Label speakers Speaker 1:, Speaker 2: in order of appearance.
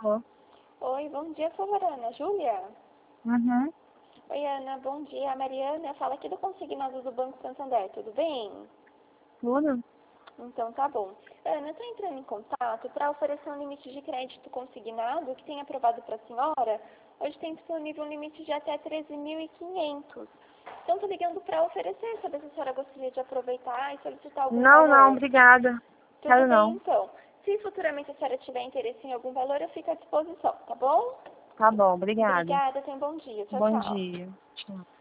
Speaker 1: Alô?
Speaker 2: Oi, bom dia, por favor, Ana. Júlia?
Speaker 1: Uhum.
Speaker 2: Oi, Ana, bom dia. A Mariana fala aqui do Consignado do Banco Santander, tudo bem?
Speaker 1: Tudo?
Speaker 2: Então tá bom. Ana, eu estou entrando em contato para oferecer um limite de crédito consignado que tem aprovado para a senhora. Hoje tem disponível um limite de até 13.500. Então tô ligando para oferecer, saber se a senhora gostaria de aproveitar e solicitar algum
Speaker 1: Não,
Speaker 2: valor.
Speaker 1: obrigada.
Speaker 2: Tudo
Speaker 1: Quero
Speaker 2: bem,
Speaker 1: não.
Speaker 2: então. Se futuramente a senhora tiver interesse em algum valor, eu fico à disposição, tá bom?
Speaker 1: Tá bom, obrigada.
Speaker 2: Obrigada, tenha um bom dia. Tchau,
Speaker 1: Bom
Speaker 2: tchau.
Speaker 1: dia. Tchau.